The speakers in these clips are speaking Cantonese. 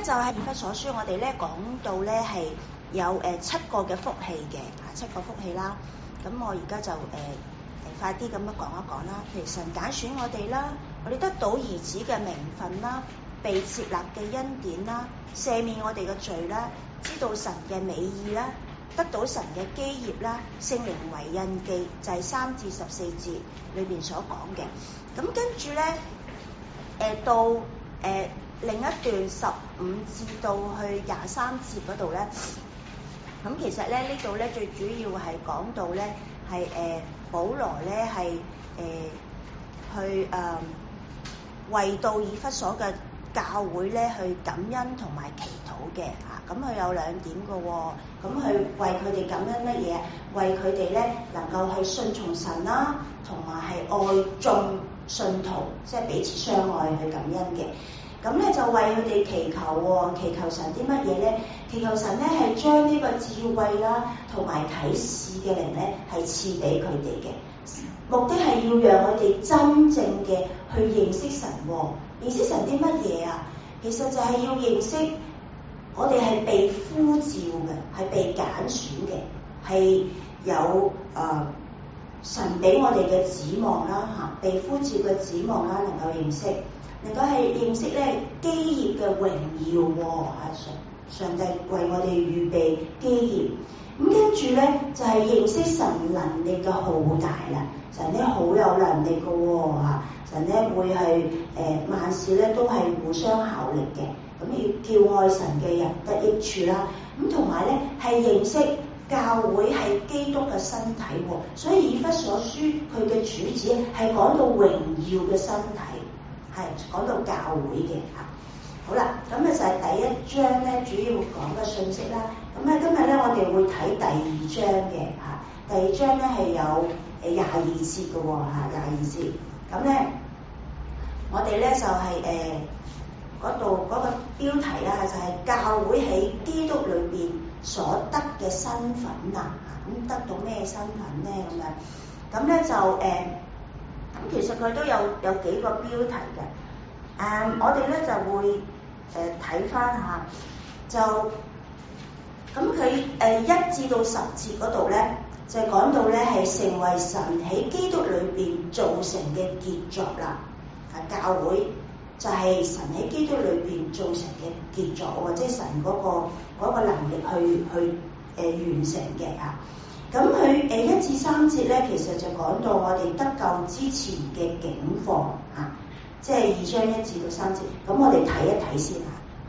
就係以弗所書，我哋咧講到咧係有7個嘅福氣嘅7個福氣啦。咁我而家就快啲咁樣講一講啦。譬如神揀選我哋啦，我哋得到兒子嘅名分啦，被接納嘅恩典啦，赦免我哋嘅罪啦，知道神嘅美意啦，得到神嘅基業啦，聖靈為印記，就係3至14節裏邊所講嘅。咁跟住咧到另一段15至到去23節嗰度咧，咁其實咧呢度咧最主要係講到咧係保羅咧係去為到以弗所嘅教會咧去感恩同埋祈禱嘅咁佢有2點嘅喎。咁佢為佢哋感恩乜嘢？為佢哋咧能夠去順從神啦，同埋係愛眾信徒，即係彼此相愛去感恩嘅。咁咧就為佢哋祈求喎，祈求神啲乜嘢咧？祈求神咧係將呢個智慧啦，同埋啟示嘅靈咧係賜俾佢哋嘅，目的係要讓佢哋真正嘅去認識神喎。認識神啲乜嘢啊？其實就係要認識我哋係被呼召嘅，係被揀選嘅，係有神俾我哋嘅指望啦被呼召嘅指望啦，能夠認識。能夠係認識咧基業嘅榮耀喎，上帝為我哋預備基業。咁跟住咧就係認識神能力嘅浩大啦，神咧好有能力嘅喎神咧會係萬事咧都係互相效力嘅，咁要叫愛神嘅人得益處啦。咁同埋咧係認識教會係基督嘅身體喎，所以以弗所書佢嘅主旨係講到榮耀嘅身體。係講到教會嘅好啦，咁就係第1章咧主要講嘅信息啦。咁今日咧我哋會睇第2章嘅第2章咧係有22節嘅22節。咁咧我哋咧就係嗰度嗰個標題啦，就係教會喺基督裏邊所得嘅身份咁得到咩身份咧咁樣？咁咧就咁其實佢都有幾個標題嘅，我哋咧就會睇翻下，就咁佢1至到10節嗰度咧，就講到咧係成為神喺基督裏邊造成嘅傑作啦。教會就係神喺基督裏邊造成嘅傑作，或者神嗰個能力去完成嘅咁佢1至3節咧，其實就講到我哋得救之前嘅境況即係2章1至到3節。咁我哋睇一睇先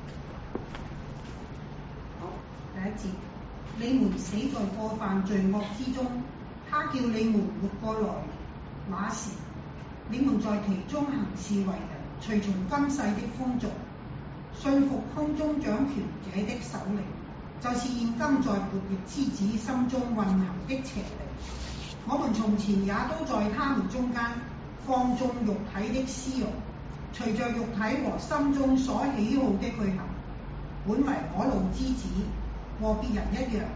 好，第1節，你們死在過犯罪惡之中，他叫你們活過來，那時你們在其中行事為人，隨從今世的風俗，信服空中掌權者的首領，就是現今在悖逆之子心中運行的邪靈。我們從前也都在他們中間放縱肉體的私慾，隨着肉體和心中所喜好的去行，本為可怒之子，和別人一樣。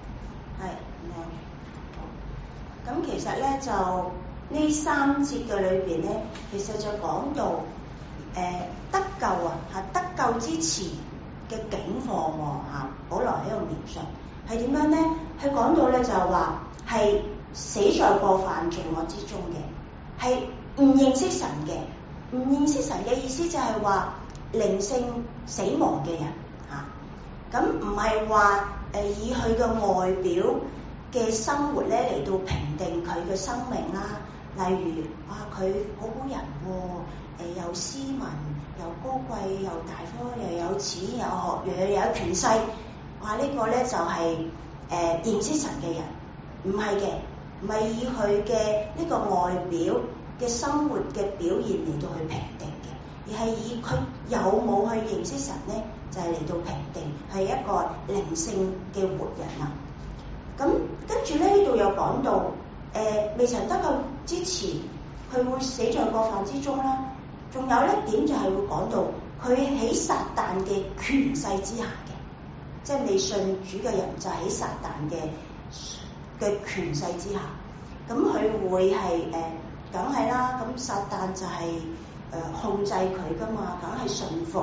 咁其實咧就呢3節嘅裏邊咧，其實就講到得救得救之前嘅境況保羅喺度描述係點樣咧？佢講到咧就話係死在過犯罪惡之中嘅，係唔認識神嘅。唔認識神嘅意思就係話靈性死亡嘅人咁唔係話以佢嘅外表嘅生活咧嚟到評定佢嘅生命啦。例如佢好好人又斯文又高貴又大方又有錢有學養又有權勢，呢個咧就係認識神嘅人。唔係嘅，唔係以佢嘅呢個外表嘅生活嘅表現嚟到去評定嘅，而係以佢有冇去認識神咧，就係嚟到評定係一個靈性嘅活人啦。咁跟住咧呢度又講到未曾得救之前，佢會死在過犯之中啦。仲有一點就係會講到佢喺撒旦嘅權勢之下嘅，即係未信主嘅人就喺撒旦嘅權勢之下。咁佢會係梗係啦，咁撒旦就係控制佢噶嘛，梗係順服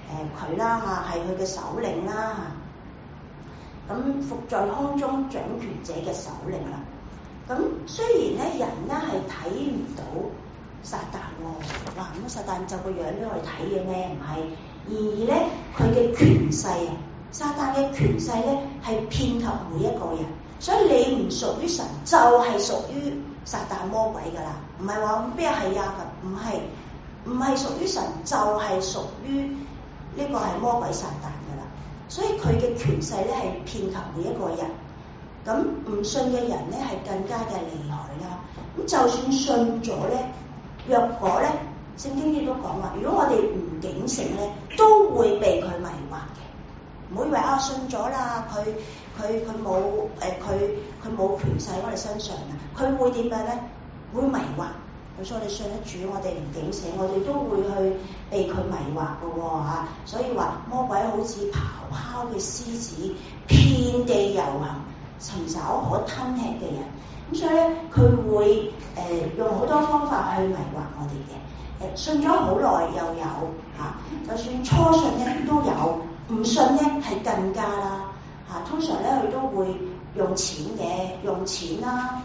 佢啦嚇，係佢嘅首領啦嚇。咁伏在空中掌權者嘅首領啦。咁雖然咧人咧係睇唔到撒旦喎，哇咁撒旦就個樣俾我哋睇嘅咩？唔係，然而咧佢嘅權勢啊，撒旦嘅權勢咧係遍及每一個人，所以你唔屬於神就係屬於撒旦魔鬼㗎啦，唔係話咩係啊，唔係屬於神就係屬於呢個係魔鬼撒旦㗎啦，所以佢嘅權勢咧係遍及每一個人。咁唔信嘅人咧係更加嘅厲害啦。咁就算信咗咧，若果咧聖經亦都講話，如果我哋唔警醒咧，都會被佢迷惑嘅。唔好以為啊信咗啦，佢冇佢冇權勢喺我哋身上啊，佢會點樣咧？會迷惑。所以我哋信得主，我哋唔警醒，我哋都會去被佢迷惑嘅喎嚇。所以話魔鬼好似咆哮嘅獅子，遍地遊行，尋找可吞吃嘅人。咁所以咧，佢會用好多方法去迷惑我哋嘅。信咗好耐又有嚇，就算初信咧都有，唔信咧係更加啦嚇。通常咧佢都會用錢嘅，用錢啦，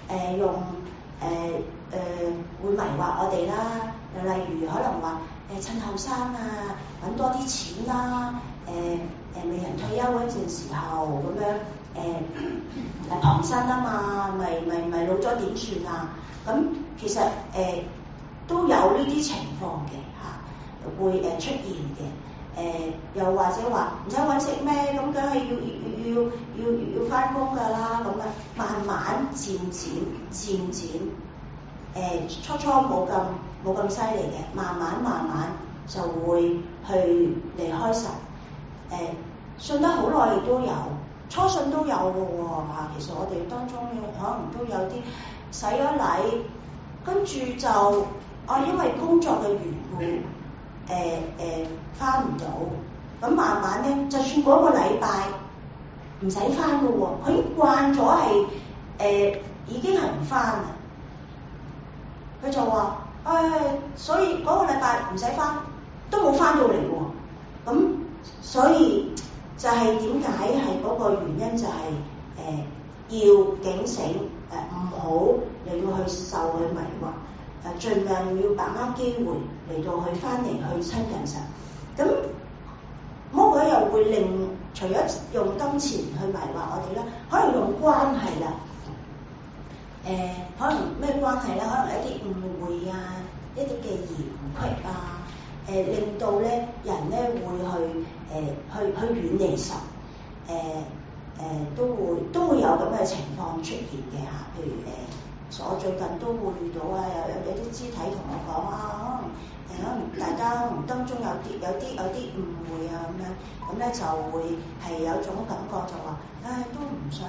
會迷惑我哋啦。又例如可能話趁後生啊，揾多啲錢啦，未人退休嗰陣時候咁樣傍身啊嘛，咪老咗點算啊？咁其實都有呢啲情況嘅嚇，會出現嘅。又或者話唔使揾食咩？咁梗係要返工㗎啦。咁啊，慢慢漸漸初初冇咁犀利嘅，慢慢就會去離開神。信得好耐亦都有，初信都有嘅喎嚇。其實我哋當中可能都有啲洗咗禮，跟住就因為工作嘅緣故，返唔到，咁慢慢咧，就算嗰個禮拜唔使返嘅喎，佢已經慣咗係已經係唔返啦。佢就話所以嗰個禮拜唔使返，都冇返到嚟喎。咁所以就係點解係嗰個原因就係要警醒，唔好你要去受佢迷惑，盡量要把握機會嚟到去返嚟去親近神。咁魔鬼又會令除咗用金錢去迷惑我哋啦，可能用關係啦。可能咩關係咧？可能一啲誤會啊，一啲嘅嫌隙啊，令到咧人咧會去遠離神，都會有咁嘅情況出現嘅嚇。譬如我最近都會遇到啊，有啲肢體同我講啊，可能大家當中有啲誤會啊咁咧就會係有種感覺就話，都唔想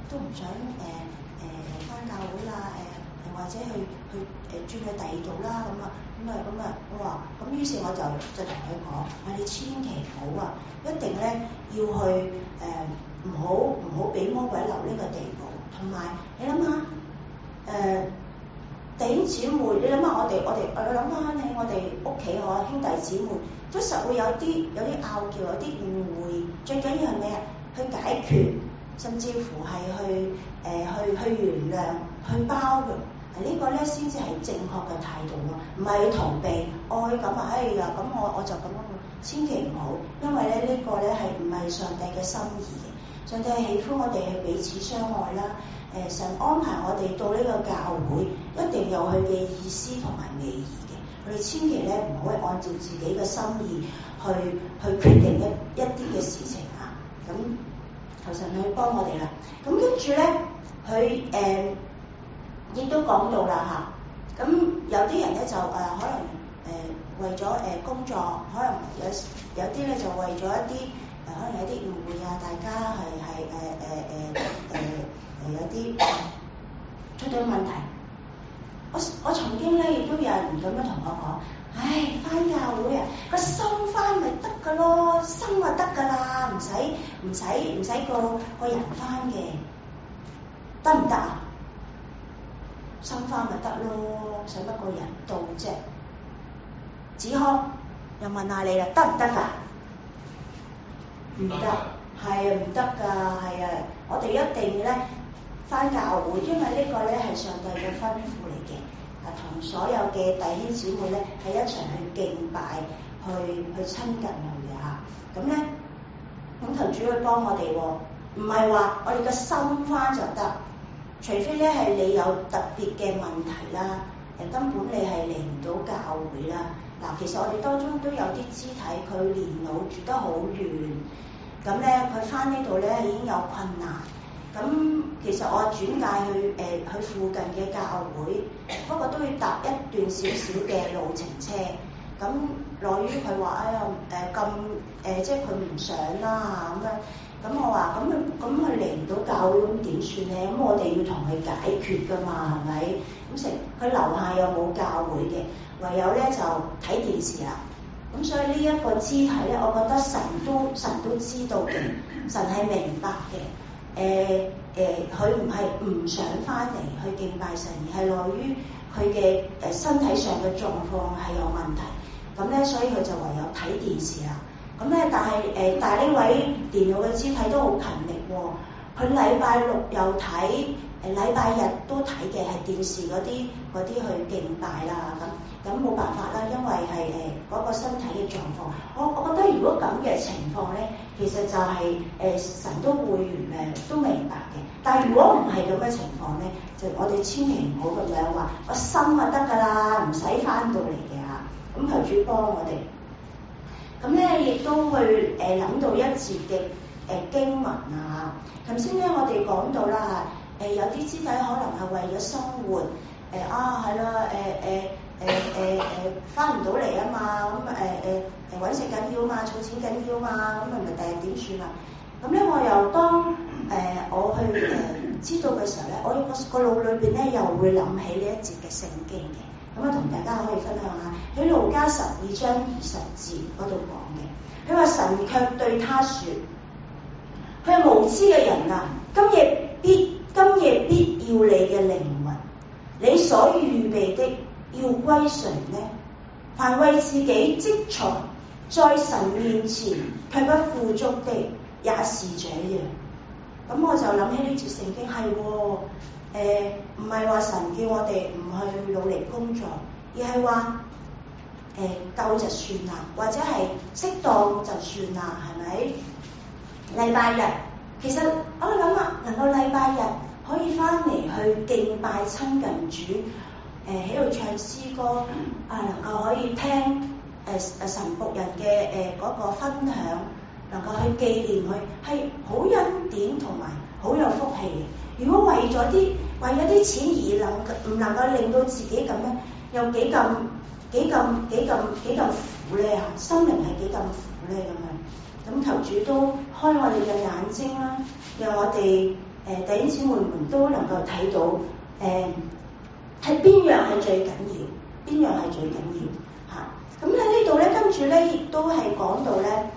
返教會啦，或者去轉去第二度啦咁啊，我話咁於是我就同佢講，你千祈唔好啊，一定咧要去唔好俾魔鬼留呢個地步，同埋你諗下弟兄姊妹，你諗下我哋諗翻起我哋屋企兄弟姊妹，都實會有啲拗撬，有啲誤會，最緊要係咩啊？去解決，甚至乎係去原諒，去包容，呢個咧先至係正確嘅態度啊！唔係去逃避，咁啊，咁我就咁樣，千祈唔好，因為咧呢個咧係唔係上帝嘅心意嘅，上帝係喜歡我哋去彼此相愛啦。神安排我哋到呢個教會，一定有佢嘅意思同埋美意嘅。我哋千祈咧唔好按照自己嘅心意去決定一啲嘅事情啊！咁求神去幫我哋啦。咁跟住咧，佢亦都講到啦嚇。咁有啲人咧就可能為咗工作，可能有啲咧就為咗一啲可能有啲誤會啊，大家係有啲出咗問題。我曾經咧亦都有人咁樣同我講，返教會啊，個心返咪得㗎咯，心就得㗎啦，唔使個人返嘅，得唔得啊？心返咪得咯，使乜個人到啫？子康又問下你啦，得唔得㗎？唔得，係唔得㗎，係啊！我哋一定咧返教會，因為呢個咧係上帝嘅吩咐嚟嘅，同所有嘅弟兄姊妹咧係一齊去敬拜，去親近佢嘅嚇。咁咧，咁求主去幫我哋喎，唔係話我哋嘅心返就得，除非咧係你有特別嘅問題啦，根本你係嚟唔到教會啦。嗱，其實我哋當中都有啲肢體，佢年老住得好遠。咁咧，佢返呢度咧已經有困難。咁其實我轉介去附近嘅教會，不過都要搭一段少少嘅路程車。咁內於佢話：哎呀即係佢唔想啦咁樣。咁我話：咁佢嚟唔到教會，咁點算咧？咁我哋要同佢解決㗎嘛，係咪？咁佢樓下又冇教會嘅，唯有咧就睇電視啦。咁所以呢一個肢體咧，我覺得神都知道嘅，神係明白嘅。佢唔係唔想翻嚟去敬拜神，而係內於佢嘅身體上嘅狀況係有問題。咁咧，所以佢就唯有睇電視啦。咁咧，但係呢位電腦嘅肢體都好勤力喎。佢禮拜六又睇，禮拜日都睇嘅係電視嗰啲去敬拜啦。咁冇辦法啦，因為係嗰個身體嘅狀況。我覺得如果咁嘅情況咧，其實就係神都會原諒，都明白嘅。但係如果唔係咁嘅情況咧，就我哋千祈唔好咁樣話，我心啊得㗎啦，唔使翻到嚟嘅嚇。咁求主幫我哋。咁咧亦都去諗到一節嘅經文啊。頭先咧我哋講到啦有啲肢體可能係為咗生活係啦翻唔到嚟啊嘛，咁揾食緊要嘛，儲錢緊要嘛，咁係咪第日點算啊？咁咧我又當我去知道嘅時候咧，我個腦裏邊咧又會諗起呢一節嘅聖經嘅。咁啊，同大家可以分享下喺路加12章20節嗰度講嘅。佢話神卻對他說：佢係無知嘅人啊，今夜必要你嘅靈魂，你所預備的要歸誰呢？凡為自己積財在神面前卻不富足的，也是這樣。咁我就諗起呢節聖經係唔係話神叫我哋唔去努力工作，而係話夠就算啦，或者係適當就算啦，係咪？禮拜日其實我諗啊，能夠禮拜日可以翻嚟去敬拜親近主，喺度唱詩歌能夠可以聽神僕人嘅嗰個分享，能夠去紀念佢，係好恩典同埋好有福氣嘅。如果為咗啲錢而唔能夠令到自己咁樣，又幾咁苦咧嚇，心靈係幾咁苦咧咁樣。咁求主都開我哋嘅眼睛啦，讓我哋弟兄姊妹們都能夠睇到係邊樣係最緊要，邊樣係最緊要嚇。咁喺呢度咧，跟住咧亦都係講到咧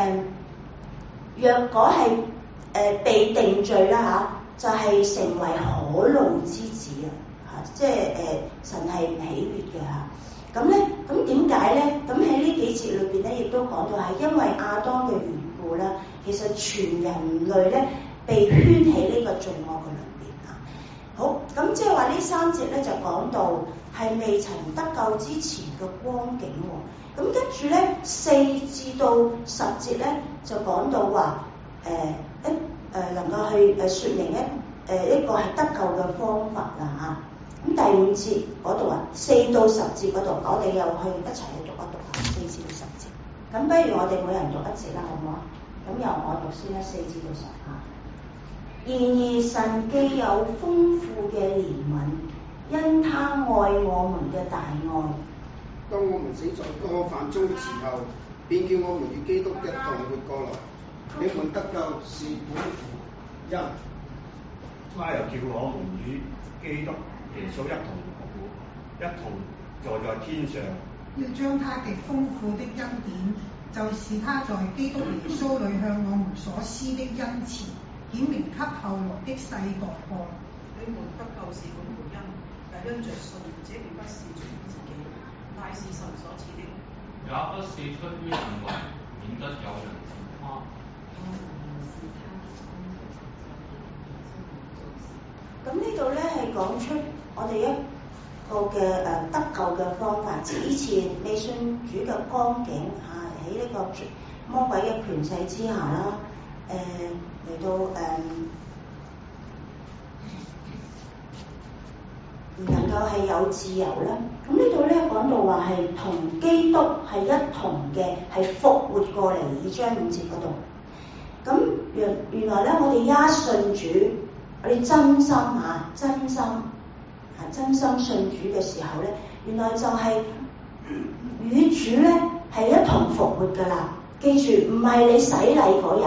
若果係被定罪啦嚇，就係成為可怒之子嚇，即係神係唔喜悅嘅嚇。咁咧，咁點解咧？咁喺呢幾節裏邊咧，亦都講到係因為亞當嘅緣故啦。其實全人類咧被圈喺呢個罪惡嘅裏邊啊。好，咁即係話呢3節咧就講到係未曾得救之前嘅光景喎。咁跟住咧4至到10節咧就講到話能夠去説明一個係得救嘅方法啦嚇。咁第5節嗰度4到10節嗰度，我哋又去一齊去讀一讀下4至到10節。咁不如我哋每人讀一節啦，好唔好啊？咁由我讀先啦，4至到10嚇。然而神既有豐富嘅憐憫，因他愛我們嘅大愛， 當我們死在過犯中時候，便叫我們與基督一同活過來。你們得救是本乎恩， 他又叫我們與基督耶穌一同復活，一同坐在天上， 要將他極豐富的恩典，就是他在基督耶穌裏向我們所施的恩慈，顯明給後來的世代看。 你們得救是本乎恩，也因着信，這並不是出於自己，乃是神所賜的； 也不是出於行為，免得有人自誇。 咁呢度咧係講出我哋一個嘅得救嘅方法，以前未信主嘅光景喺呢個魔鬼嘅權勢之下啦，嚟到唔能夠係有自由啦。咁呢度咧講到話係同基督係一同嘅，係復活過嚟，2章5節嗰度。咁原來咧，我哋一信主，我哋真心信主嘅時候咧，原來就係與主咧係一同復活噶啦。記住，唔係你洗禮嗰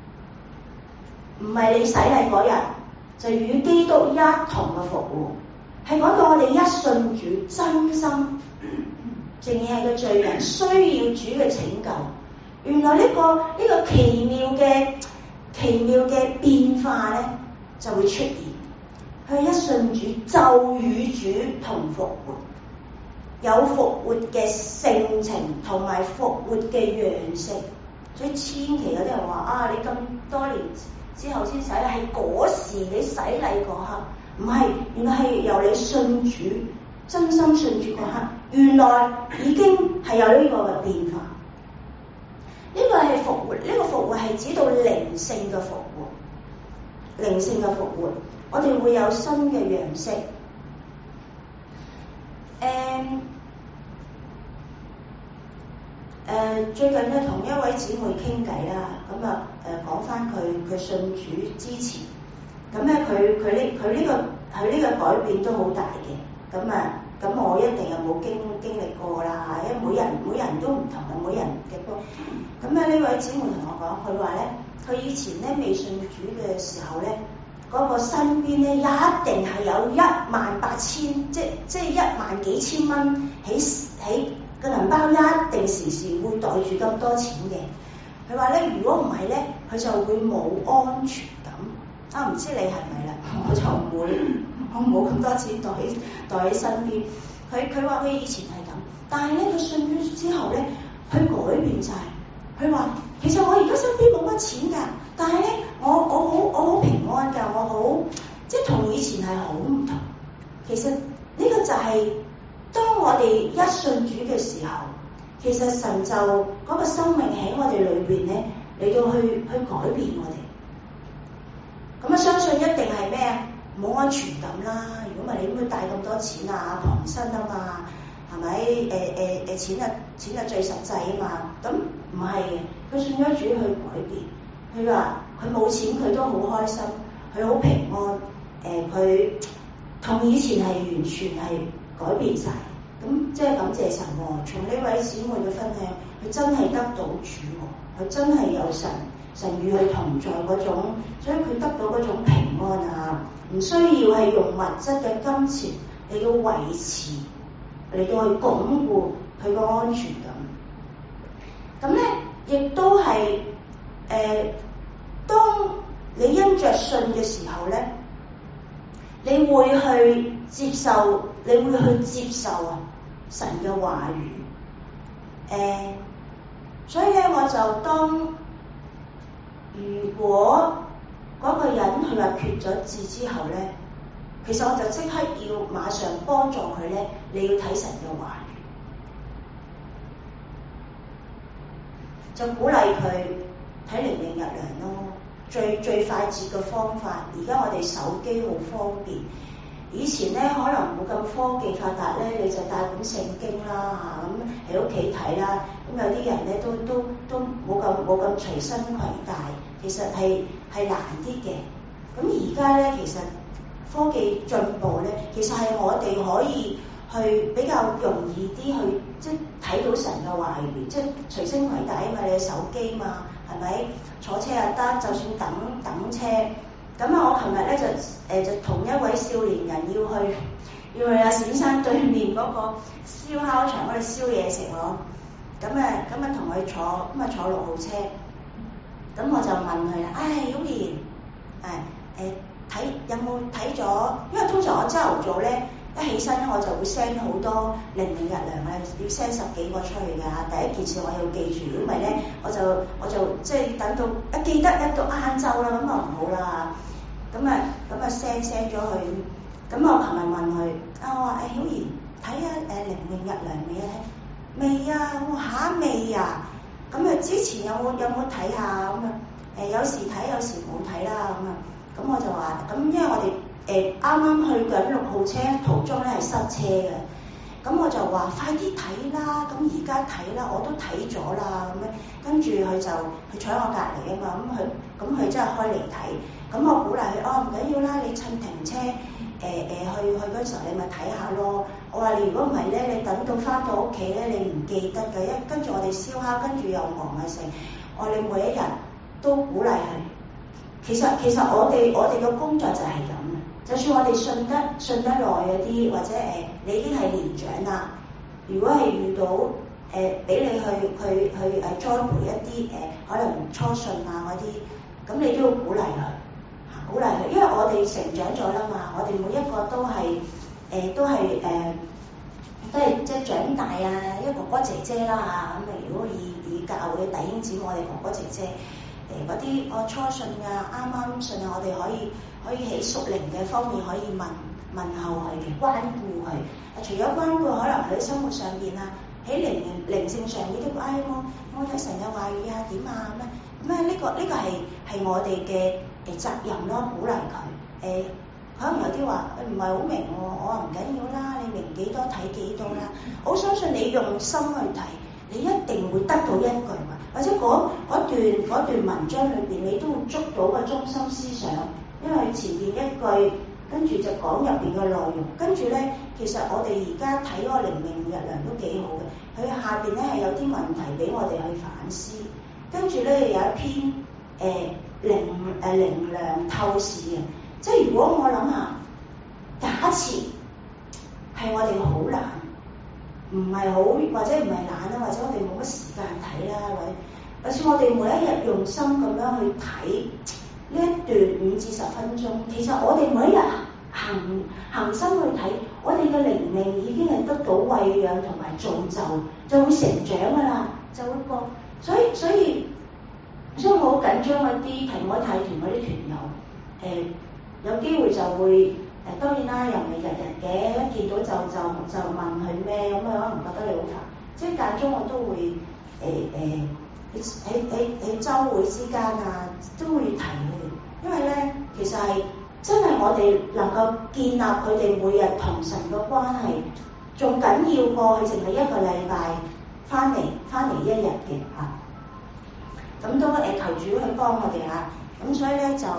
日，就與基督一同嘅復活。係講到我哋一信主，真心淨係個罪人需要主嘅拯救。原來呢個奇妙嘅變化咧就會出現。佢一信主就與主同復活，有復活嘅性情同埋復活嘅樣式。所以千祈有啲人話你咁多年之後先洗禮，係嗰時你洗禮嗰刻。唔係，原來係由你信主、真心信主嗰刻，原來已經係有呢個嘅變化。呢個係復活，呢個復活係指到靈性嘅復活，靈性嘅復活，我哋會有新嘅樣式。最近咧同一位姊妹傾偈啦，講翻佢信主之前。咁咧佢呢個改變都好大嘅，咁我一定係冇經歷過啦，因為每人都唔同嘅，每人嘅都。咁呢位姊妹同我講，佢話咧，佢以前咧未信主嘅時候咧，嗰個身邊咧一定係有18000，即係1萬幾千蚊喺個銀包，一定時時會袋住咁多錢嘅。佢話咧，如果唔係咧，佢就會冇安全感。唔知你係咪啦？我就唔會，我冇咁多錢袋喺身邊。佢話佢以前係咁，但係咧佢信主之後咧，佢改變晒。佢話其實我而家身邊冇乜錢㗎，但係咧我好平安㗎，我好即係同以前係好唔同。其實呢個就係當我哋一信主嘅時候，其實神就嗰個生命喺我哋裏邊咧嚟到去改變我哋。咁相信一定係咩啊？冇安全感啦！如果唔係你點會帶咁多錢啊？傍身啊嘛，係咪？錢係最實際啊嘛。咁唔係嘅，佢信咗主去改變。佢話佢冇錢佢都好開心，佢好平安。佢同以前係完全係改變晒。咁即係感謝神喎！從呢位姊妹嘅分享，佢真係得到主喎，佢真係有神與佢同在嗰種，所以佢得到嗰種平安啊！唔需要係用物質嘅金錢嚟到維持，嚟到去鞏固佢個安全感。咁咧，亦都係當你因着信嘅時候咧，你會去接受啊神嘅話語。所以咧，我就當如果嗰個人佢話決咗志之後咧，其實我就即刻要馬上幫助佢咧，你要睇神嘅話語，就鼓勵佢睇靈命日糧咯。最快捷嘅方法，而家我哋手機好方便。以前咧可能冇咁科技發達咧，你就帶本聖經啦嚇，咁喺屋企睇啦。咁有啲人咧都冇咁隨身攜帶，其實係難啲嘅。咁而家咧，其實科技進步咧，其實係我哋可以去比較容易啲去即係睇到神嘅話語，即係隨身攜帶啊嘛，你嘅手機嘛，係咪？坐車又得，就算等車。咁我琴日咧就同一位少年人要去阿冼山對面嗰個燒烤場嗰度燒嘢食咯。咁同佢坐6號車。咁我就問佢啦，曉蓮，有冇睇咗？因為通常我朝頭早咧一起身咧我就會 send 好多靈命日糧啊，要 send 10幾個出去㗎。第一件事我要記住，因為咧我就即係等到一記得一到晏晝啦，咁啊唔好啦。咁啊 send 咗去。咁我琴日問佢，我話曉賢睇下靈命日糧未啊？未啊，我話未啊。咁啊之前有冇睇下咁啊？有時睇有時冇睇啦咁啊。咁我就話咁，因為我哋啱啱去緊6號車途中咧係塞車嘅，咁我就話快啲睇啦，咁而家睇啦，我都睇咗啦咁樣，跟住佢就佢坐喺我隔離啊嘛，咁佢真係開嚟睇，咁我鼓勵佢，唔緊要啦，你趁停車去嗰時候你咪睇下咯。我話你如果唔係咧，你等到翻到屋企咧，你唔記得嘅，跟住我哋燒烤，跟住又忙啊成，我話你每一日都鼓勵佢。其實我哋嘅工作就係咁嘅，就算我哋信得耐嗰啲，或者你已經係年長啦，如果係遇到俾你去栽培一啲可能初信啊嗰啲，咁你都要鼓勵佢，因為我哋成長咗啦嘛，我哋每一個都係即係長大啊，一個哥哥姐姐啦嚇，咁啊如果以教會嘅弟兄姊妹，我哋哥哥姐姐。嗰啲我初信啊，啱啱信啊，我哋可以喺屬靈嘅方面可以問候佢嘅，關顧佢。除咗關顧，可能喺生活上邊啊，喺靈性上邊都我睇神嘅話語啊點啊咁啊，呢個係我哋嘅責任咯，鼓勵佢。可能有啲話唔係好明喎，我話唔緊要啦，你明幾多睇幾多啦。我相信你用心去睇，你一定會得到一句話。或者嗰段文章裏邊，你都會捉到個中心思想，因為前邊一句跟住就講入邊嘅內容，跟住咧其實我哋而家睇嗰個靈命日糧都幾好嘅，佢下邊咧係有啲問題俾我哋去反思，跟住咧有一篇靈糧透視嘅，即係如果我諗下，假設係我哋好懶。唔係好，或者唔係懶啦，或者我哋冇乜時間睇啦，或者我哋每一日用心咁樣去睇呢一段5至10分鐘，其實我哋每一日行心去睇，我哋嘅靈命已經係得到餵養同埋造就，就會成長噶啦，就會過。所以我好緊張嗰啲提摩太團嗰啲團友，有機會就會。當然啦，又唔係日日嘅，一見到就問佢咩咁，可能覺得你好煩。即係間中我都會喺週會之間啊，都會提佢哋，因為咧其實係真係我哋能夠建立佢哋每日同神嘅關係，仲緊要過佢淨係一個禮拜翻嚟1日嘅嚇。咁都求主去幫我哋嚇。咁所以咧就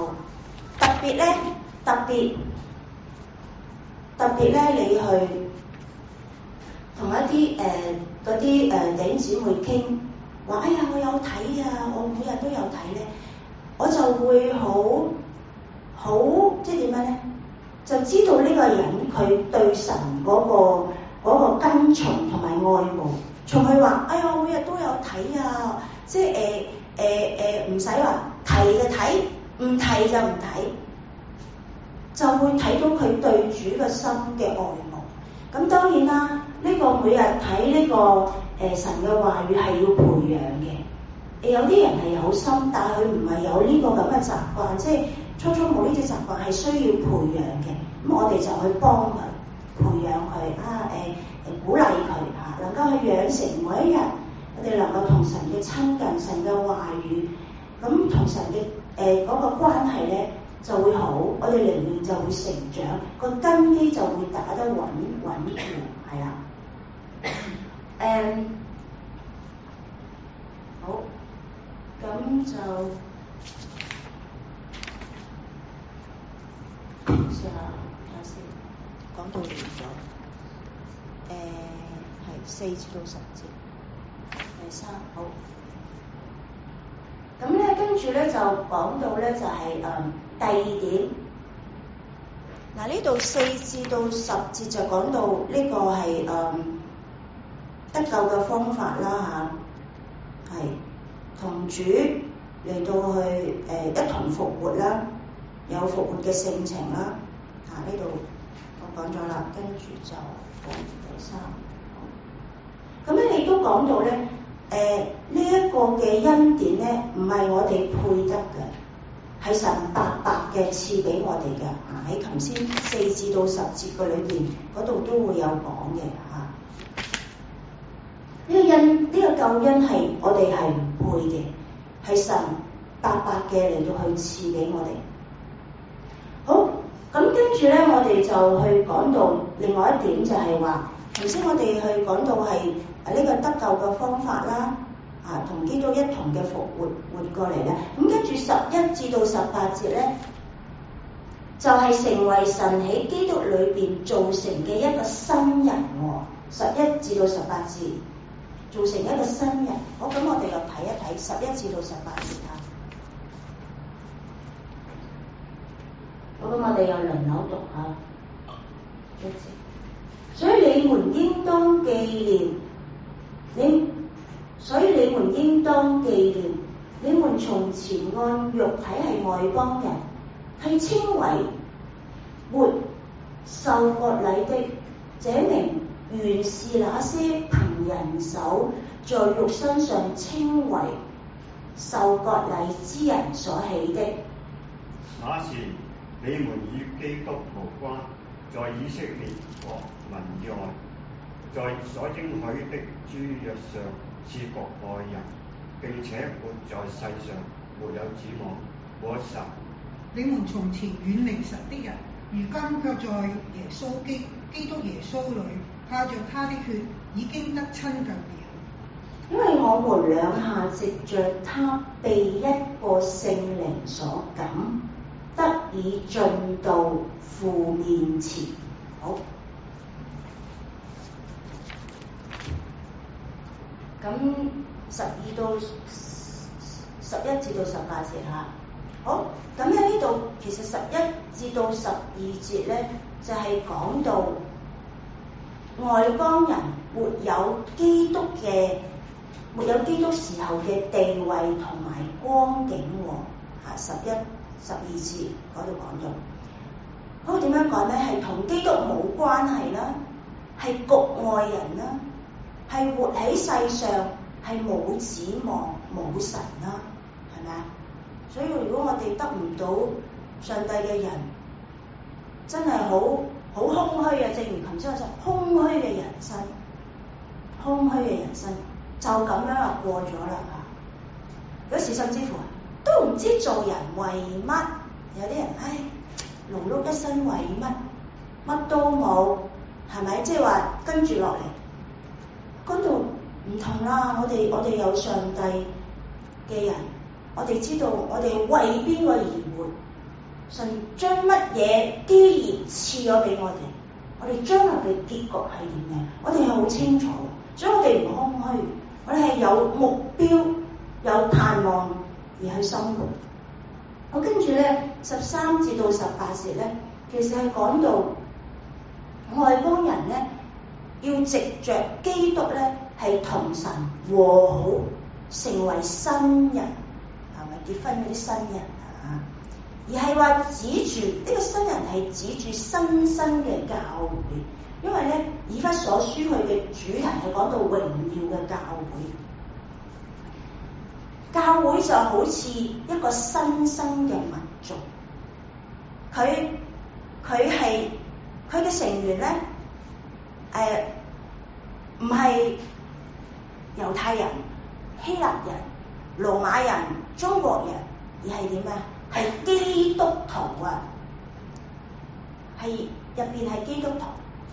特別咧，你去同一啲嗰啲弟兄姊妹傾，話哎呀我有睇啊，我每日都有睇咧，我就會好即係點樣咧？就知道呢個人佢對神嗰個跟從同埋愛慕，從佢話哎呀我每日都有睇啊，即係唔使話提就睇，唔提就唔睇。就會睇到佢對主嘅心嘅愛慕。咁當然啦，呢個每日睇呢個神嘅話語係要培養嘅。有啲人係有心，但係佢唔係有呢個咁嘅習慣，即係初冇呢隻習慣係需要培養嘅。咁我哋就去幫佢培養佢啊，鼓勵佢啊，能夠去養成每一日我哋能夠同神嘅親近，神嘅話語，咁同神嘅嗰個關係咧。就會好，我哋靈命就會成長，個根基就會打得穩固，係啦。好，咁就試下睇先，講到完咗，係4至到10節，第3好。咁咧，跟住咧就講到咧就係第2點。嗱，呢度4至到10節就講到呢個係得救嘅方法啦嚇，係同主嚟到去一同復活啦，有復活嘅性情啦嚇，呢度我講咗啦，跟住就講第三。咁咧，你都講到咧，呢一個嘅恩典咧，唔係我哋配得嘅，係神白白嘅賜俾我哋嘅。喺頭先4至到10節嘅裏邊，嗰度都會有講嘅嚇。呢個救恩係我哋係唔配嘅，係神白白嘅嚟到去賜俾我哋。好，咁跟住咧，我哋就去講到另外一點，就係話頭先我哋去講到係呢個得救嘅方法啦，同基督一同嘅復活過嚟咧。咁跟住11至到18節咧，就係成為神喺基督裏邊造成嘅一個新人喎。11至到18節造成一個新人。好，咁我哋又睇一睇11至到18節啊。好，咁我哋又輪流讀下一節。所以你們應當紀念，你們從前按肉體係外邦人，係稱為沒受割禮的，這名原是那些憑人手在肉身上稱為受割禮之人所起的。 那時你們與基督無關，在以色列國民外，在所應許的諸約上是國外人，並且活在世上沒有指望，沒有神。 你們從前遠離神的人，如今卻在基督耶穌裏，靠着他的血已經得親近了。 因為我們兩下藉着他被一個聖靈所感，得以進到父面前。好，咁11至到18節嚇。好，咁喺呢度其實11至到12節咧，就係講到外邦人沒有基督時候嘅地位同埋光景喎。11、12節嗰度講到。好，點樣講咧？係同基督冇關係啦，係局外人啦，係活喺世上係冇指望冇神啦，係咪啊？所以如果我哋得唔到上帝嘅人，真係好空虛啊！正如頭先我講，空虛嘅人生就咁樣過咗啦嚇。有時甚至乎都唔知做人為乜，有啲人勞碌一生為乜都冇，係咪？即係話跟住落嚟嗰度唔同啦。我哋有上帝嘅人，我哋知道我哋為邊個而活，神將乜嘢基業賜咗俾我哋，我哋將來嘅結局係點嘅，我哋係好清楚，所以我哋唔空虛，我哋係有目標、有盼望而去生活。我跟住咧13至到18節咧，其實係講到外邦人咧要藉着基督咧係同神和好，成為新人，係咪結婚嗰啲新人啊？而係話指住呢個新人係指住新生嘅教會，因為咧以弗所書佢嘅主題係講到榮耀嘅教會。教會就好似一個新生嘅民族，佢嘅成員咧，唔係猶太人、希臘人、羅馬人、中國人，而係點啊？係基督徒啊！係入邊係基督徒。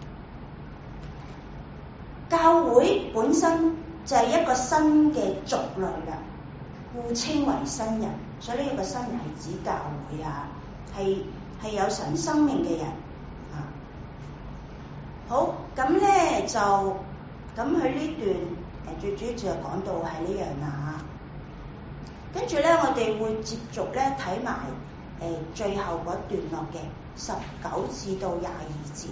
教會本身就係一個新嘅族類啦。故稱為新人，所以呢一個新人係指教會啊，係有神生命嘅人啊。好，咁咧就咁佢呢段最主要就係講到係呢樣啦。跟住咧，我哋會接續咧睇埋最後嗰段落嘅19至到22節。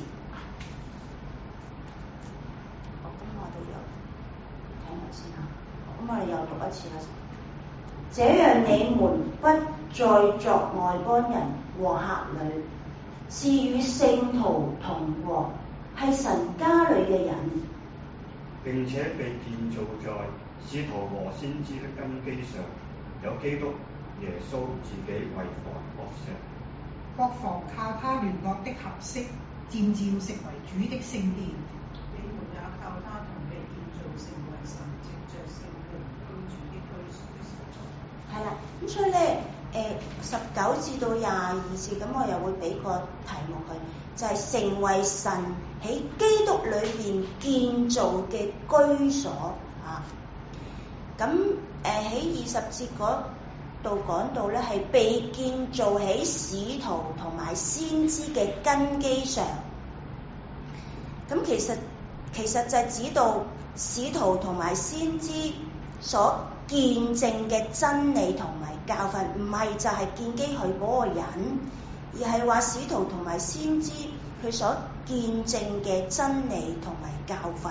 好，咁我哋又睇埋先嚇。咁我哋又讀一次啦。這樣你們不再作外邦人和客旅， 是與聖徒同國，係神家裏嘅人， 並且被建造在使徒和先知的根基上，有基督耶穌自己為房角石。 各房靠他聯絡的合適，漸漸成為主的聖殿。 你們也靠他同被建造成為神藉着聖靈居住的居所的所在。 係啦，咁所以咧19至到22節，咁我又會俾個題目佢，就係、成為神喺基督裏邊建造嘅居所啊。咁喺20節嗰度講到咧，係被建造喺使徒同埋先知嘅根基上。咁其實就係指到使徒同埋先知所見證嘅真理同埋教訓，唔係就係建基佢嗰個人，而係話使徒同埋先知佢所見證嘅真理同埋教訓。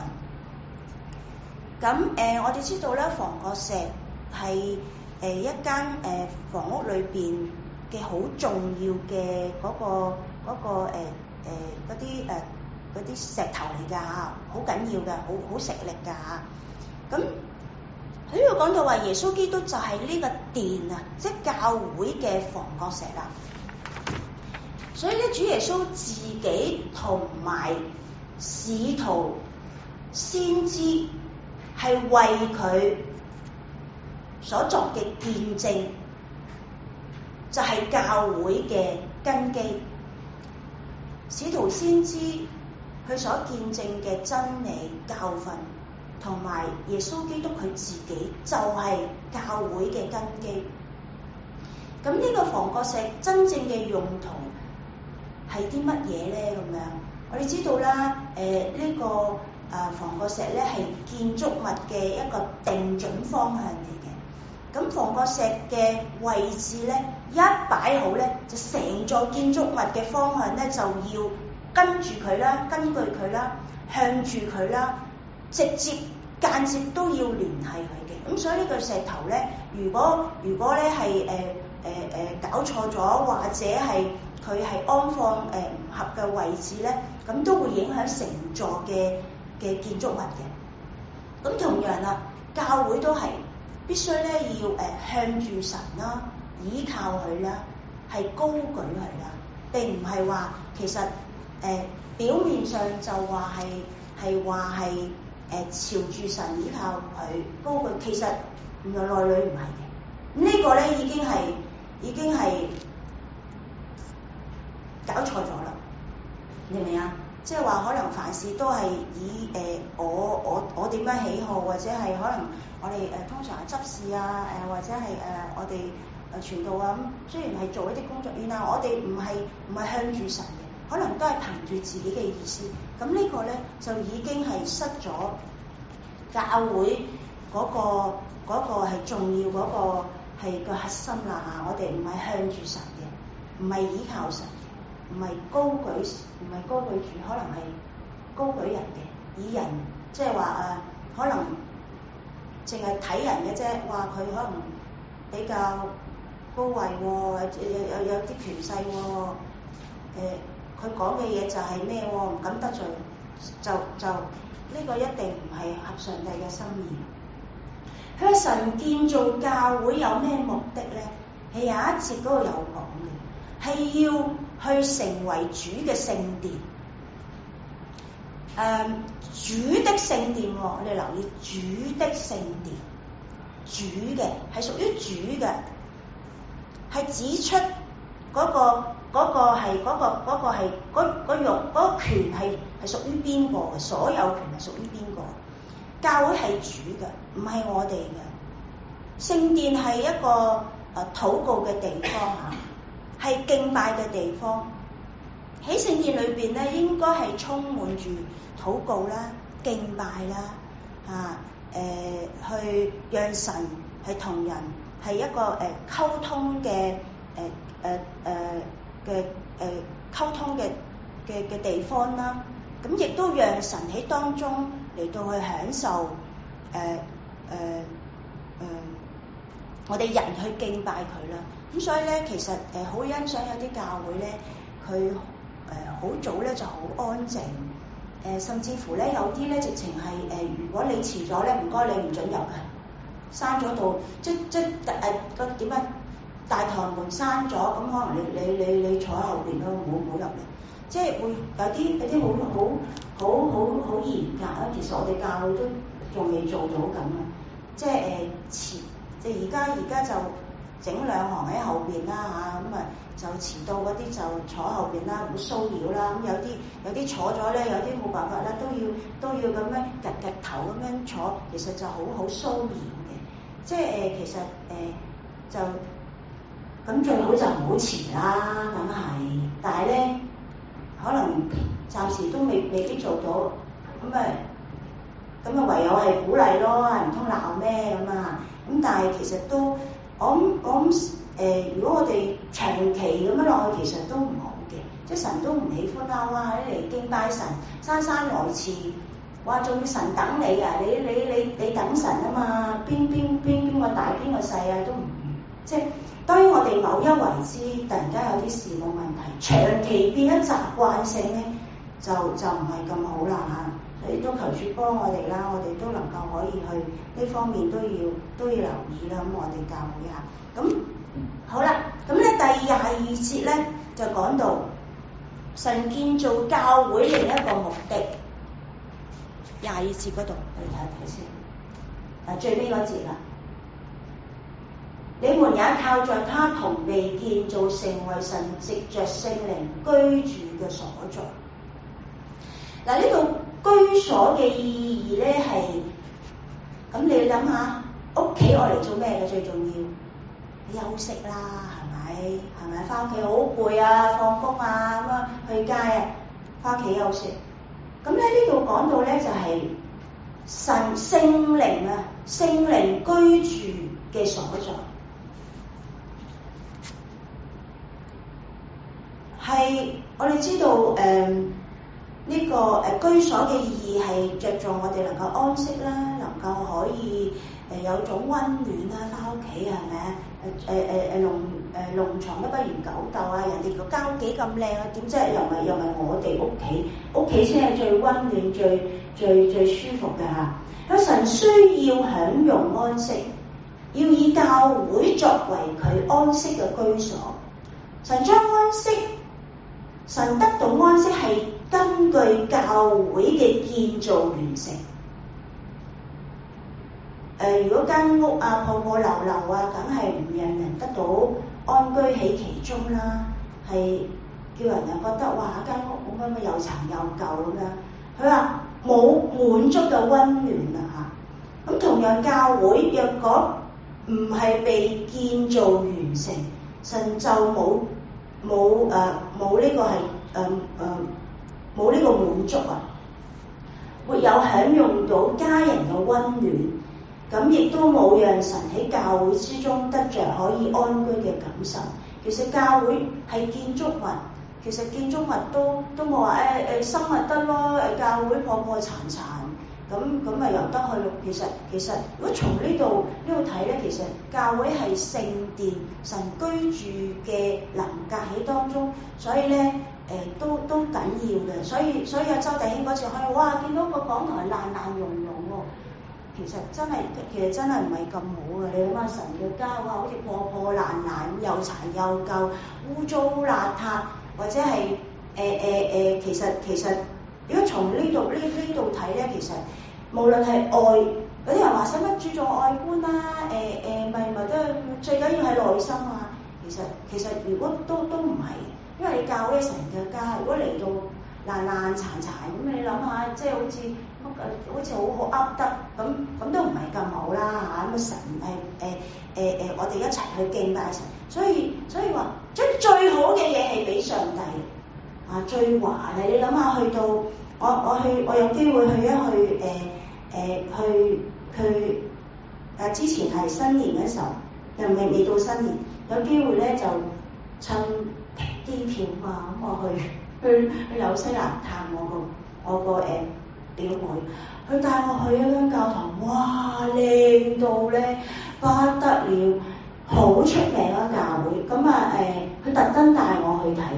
咁我哋知道咧，房角石係一間房屋裏邊嘅好重要嘅嗰啲石頭嚟㗎嚇，好緊要㗎，好食力㗎嚇。咁喺呢度講到話，耶穌基督就係呢個殿啊，即係教會嘅房角石啦。所以咧，主耶穌自己同埋使徒先知係為佢所作嘅見證，就係教會嘅根基。使徒先知佢所見證嘅真理教訓，同埋耶穌基督佢自己就係教會嘅根基。咁呢個房角石真正嘅用途係啲乜嘢咧？咁樣我哋知道啦，呢個房角石咧係建築物嘅一個定準方向嚟嘅。咁房角石嘅位置咧一擺好咧，就成座建築物嘅方向咧就要跟住佢啦，根據佢啦，向住佢啦，直接間接都要聯繫佢嘅。咁所以呢個石頭咧，如果咧係搞錯咗，或者係佢係安放唔合嘅位置咧，咁都會影響成座嘅建築物嘅。咁同樣啦，教會都係必須咧要向住神啦，依靠佢啦，係高舉佢啦，並唔係話其實表面上就話係朝住神依靠佢高舉，其實原來內裏唔係嘅。咁呢個咧已經係搞錯咗啦，明唔明啊？即係話可能凡事都係以我點樣喜好，或者係可能我哋通常係執事啊，或者係我哋傳道啊，咁雖然係做一啲工作，原來我哋唔係向住神嘅，可能都係憑住自己嘅意思。咁呢個咧就已經係失咗教會嗰個係重要嗰個係個核心啦嚇。我哋唔係向住神嘅，唔係依靠神嘅，唔係高舉主，可能係高舉人嘅，以人即係話可能淨係睇人嘅啫，話佢可能比較高位喎，有啲權勢喎，佢講嘅嘢就係咩喎，唔敢得罪，就呢個一定唔係合上帝嘅心意。佢話神建造教會有咩目的咧？係有一節嗰度有講嘅，係要去成為主嘅聖殿。主的聖殿，我哋留意主的聖殿，主嘅係屬於主嘅，係指出嗰個權係屬於邊個嘅，所有權係屬於邊個？教會係主嘅，唔係我哋嘅。聖殿係一個禱告嘅地方嚇，係敬拜嘅地方。喺聖殿裏邊咧，應該係充滿住禱告啦、敬拜啦去讓神係同人係一個溝通嘅溝通嘅地方啦。咁亦都讓神喺當中嚟到去享受我哋人去敬拜佢啦。咁所以咧，其實好欣賞有啲教會咧，佢好早咧就好安靜，甚至乎咧有啲咧直情係如果你遲咗咧，唔該你唔准入嘅，閂咗道，即個點啊？大堂門閂咗，咁可能你坐喺後邊咯，唔好入嚟，即係會有啲好嚴格啊！其實我哋教會都仲未做到咁啊，即係而家就整兩行喺後邊啦嚇，咁啊就遲到嗰啲就坐後邊啦，唔好騷擾啦。咁有啲坐咗咧，有啲冇辦法啦，都要咁樣夾頭咁樣坐，其實就好騷擾嘅。即係其實就咁最好就唔好遲啦，咁係。但係咧可能暫時都未必做到，咁啊唯有係鼓勵咯，唔通鬧咩咁啊？咁但係其實都我諗如果我哋長期咁樣落去，其實都唔好嘅，即係神都唔喜歡啦。哇！你嚟敬拜神，姍姍來遲，哇！仲要神等你啊？你等神啊嘛？邊個大邊個細啊？都唔即係當然我哋某一為之，突然間有啲事務問題，長期變咗習慣性咧，就唔係咁好啦嚇。所以都求主幫我哋啦，我哋都能夠可以去呢方面都要留意啦。咁我哋教會下，咁好啦，咁咧第22節咧就講到神建造教會另一個目的。22節嗰度我哋睇一睇先，最尾嗰節啦。你們也靠在他同被建造，成為神藉着聖靈居住嘅所在。嗱，呢度居所嘅意義咧係，咁你諗下，屋企愛嚟做咩嘅最重要？休息啦，係咪？返屋企好攰啊，放工啊，咁啊去街啊，返屋企休息。咁咧呢度講到咧就係聖靈啊，聖靈居住嘅所在。係我哋知道呢個居所嘅意義係着重我哋能夠安息啦，能夠可以有種溫暖啦，返屋企係咪啊？龍床都不如狗竇啊！人哋個家幾咁靚啊，點知又唔係我哋屋企先係最溫暖、最舒服嘅嚇。有神需要享用安息，要以教會作為佢安息嘅居所。神將神得到安息係根據教會嘅建造完成。如果間屋啊破破漏漏啊，梗係唔讓人得到安居喺其中啦，係叫人又覺得哇間屋咁樣又殘又舊咁樣。佢話冇滿足嘅溫暖啊嚇。咁同樣教會若果唔係被建造完成，神就冇呢個係冇呢個滿足啊，沒有享用到家人嘅溫暖，咁亦都冇讓神喺教會之中得着可以安居嘅感受。其實教會係建築物，其實建築物都冇話生物得咯，教會破破殘殘，咁咪由得去咯。其實如果從呢度睇咧，其實教會係聖殿，神居住嘅臨格喺當中，所以咧都緊要嘅。所以阿周弟兄嗰次去，哇見到個講台爛溶溶喎，其實真係唔係咁好嘅。你諗下神嘅家哇，好似破破爛爛，又殘又舊，污糟邋遢，或者係其實如果從呢度睇咧，其實無論係愛，有啲人話使乜注重外觀啦，咪都最緊要係內心啊。其實如果都唔係，因為你教會神嘅家，如果嚟到爛爛殘殘咁，你諗下，即係好似好噏得咁都唔係咁好啦嚇。咁神係我哋一齊去敬拜神，所以話將最好嘅嘢係俾上帝啊，最華麗。你諗下去到我有機會去之前係新年嘅時候，又未到新年，有機會咧就趁機票嘛，咁我去紐西蘭探我個表妹，佢帶我去一間教堂，哇靚到咧不得了，好出名啊教會，咁佢特登帶我去睇，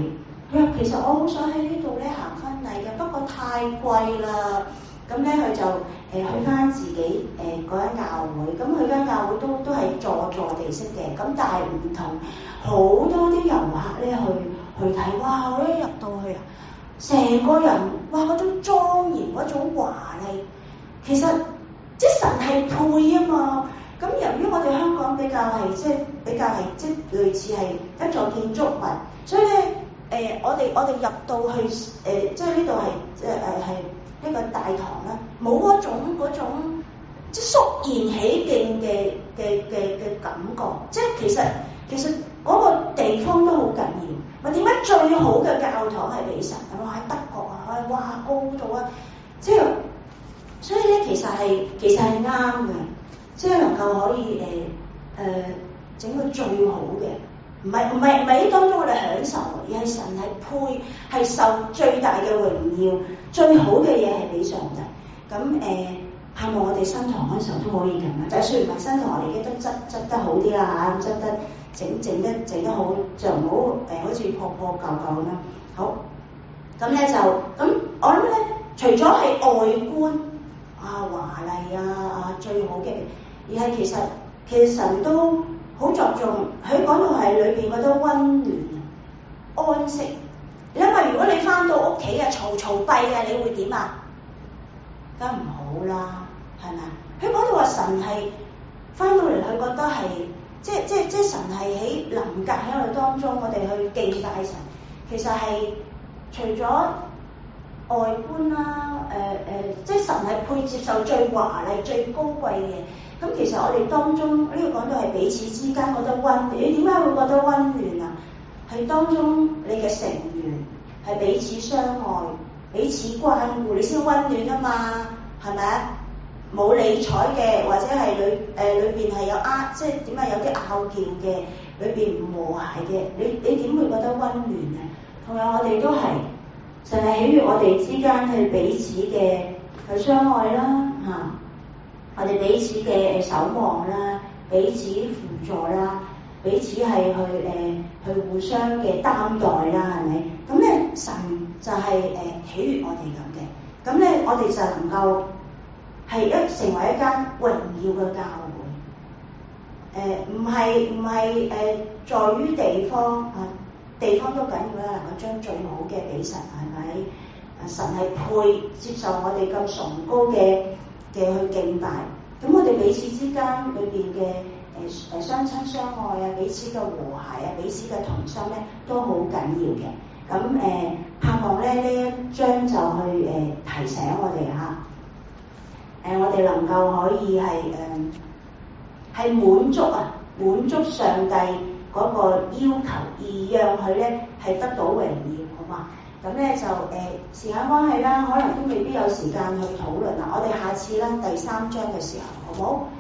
佢話其實我好想喺呢度咧行婚禮嘅，不過太貴啦。咁咧佢就去翻自己嗰間教會，咁佢間教會都係座地式嘅，咁但係唔同好多啲遊客咧去睇，哇！我一入到去啊，成個人哇嗰種莊嚴嗰種華麗，其實即神係配啊嘛。咁由於我哋香港比較係即類似係一座建築物，所以咧我哋入到去即係呢度係呢個大堂啦，冇嗰種即肅然起敬嘅感覺，即係其實嗰個地方都好緊要。咪點解最好嘅教堂係俾神啊？喺德國啊，哇高到啊，即係所以咧其實係啱嘅，即係能夠可以整個最好嘅，唔係喺當中我哋享受，而係神係配係受最大嘅榮耀，最好嘅嘢係俾上帝。咁盼望我哋新堂嗰陣時候都可以咁啊！但係雖然唔係新堂，我哋已經都執得好啲啦嚇，執得整得好，就唔好好似破舊咁啦。好，咁咧就咁，我諗咧除咗係外觀華麗最好嘅，而係其實神都好着重，佢講到係裏邊覺得溫暖安息。你諗下，如果你翻到屋企嘈閉嘅，你會點啊？梗唔好啦，係咪啊？佢講到話神係翻到嚟，佢覺得係即神係喺臨格喺我哋當中，我哋去敬拜神。其實係除咗外觀啦，即神係配接受最華麗、最高貴嘅。咁其實我哋當中呢個講到係彼此之間覺得溫暖。你點解會覺得溫暖啊？係當中你嘅成員係彼此相愛、彼此關顧，你先溫暖啊嘛，係咪啊？冇理睬嘅，或者係裏邊係有即係點解有啲拗撬嘅，裏邊唔和諧嘅，你點會覺得溫暖啊？同樣我哋都係神係喜悅我哋之間去彼此嘅去相愛啦嚇。我哋彼此嘅守望啦，彼此輔助啦，彼此係去互相嘅擔待啦，係咪？咁咧神就係喜悅我哋咁嘅，咁咧我哋就能夠係成為一間榮耀嘅教會。唔係在於地方地方都緊要啦，能夠將最好嘅俾神，係咪？神係配接受我哋咁崇高嘅去敬拜。咁我哋彼此之間裏邊嘅相親相愛啊，彼此嘅和諧啊，彼此嘅同心咧，都好緊要嘅。咁盼望咧呢一章就去提醒我哋嚇，我哋能夠可以係滿足上帝嗰個要求，而讓佢咧係得到榮耀，好嘛？咁咧就時間關係啦，可能都未必有時間去討論啦。我哋下次啦，第3章嘅時候，好唔好？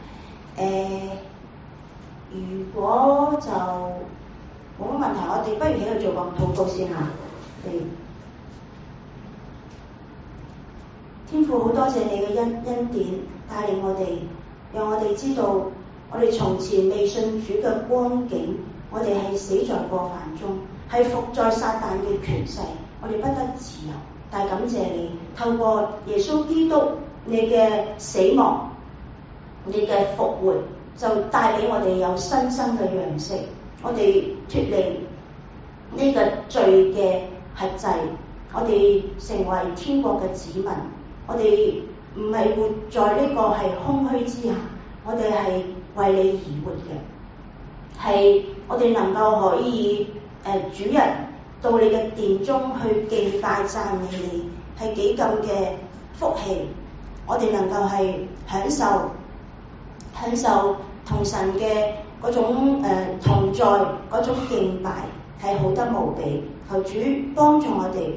如果就冇乜問題，我哋不如喺度做個禱告先嚇。天父，好多謝你嘅恩典帶領我哋，讓我哋知道我哋從前未信主嘅光景，我哋係死在過犯中，係伏在撒旦嘅權勢。我哋不得自由，但係感謝你透過耶穌基督你嘅死亡、你嘅復活，就帶俾我哋有新生嘅樣式。我哋脫離呢個罪嘅轄制，我哋成為天國嘅子民。我哋唔係活在呢個係空虛之下，我哋係為你而活嘅，係我哋能夠可以主人到你嘅殿中去敬拜讚美你，係幾咁嘅福氣。我哋能夠係享受同神嘅嗰種同在嗰種敬拜，係好得無比。求主幫助我哋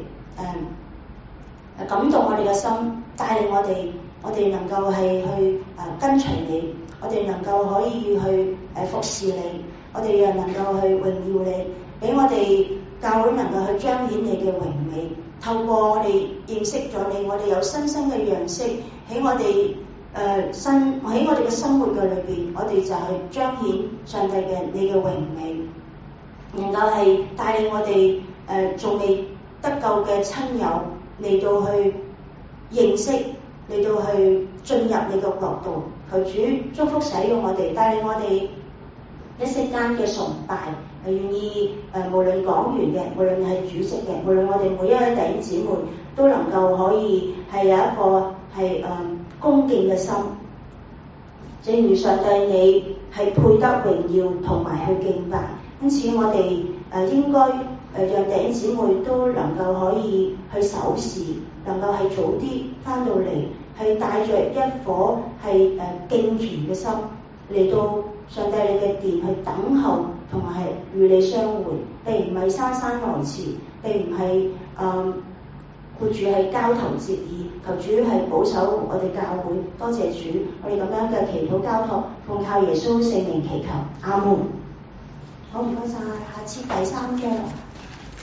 感動我哋嘅心，帶領我哋能夠係去跟隨你，我哋能夠可以去服侍你，我哋又能夠去榮耀你，俾我哋教會能夠去彰顯你嘅榮美。透過我哋認識咗你，我哋有新生嘅樣式喺我哋喺我哋嘅生活嘅裏邊，我哋就係彰顯上帝嘅你嘅榮美，能夠係帶領我哋仲未得救嘅親友嚟到去認識，嚟到去進入你個國度。求主祝福使用我哋，帶領我哋一息間嘅崇拜，係願意無論講員嘅，無論係主席嘅，無論我哋每一位弟兄姊妹都能夠可以係有一個係恭敬嘅心。正如上帝你係配得榮耀同埋去敬拜，因此我哋應該讓弟兄姊妹都能夠可以去守時，能夠係早啲返到嚟，係帶着一顆係敬虔嘅心嚟到上帝你嘅殿去等候，同埋係與你相會，並唔係姍姍來遲，並唔係顧住係交頭接耳。求主係保守我哋教會，多謝主，我哋咁樣嘅祈禱交託，奉靠耶穌聖名祈求，阿門。好，唔該晒，下次第3章。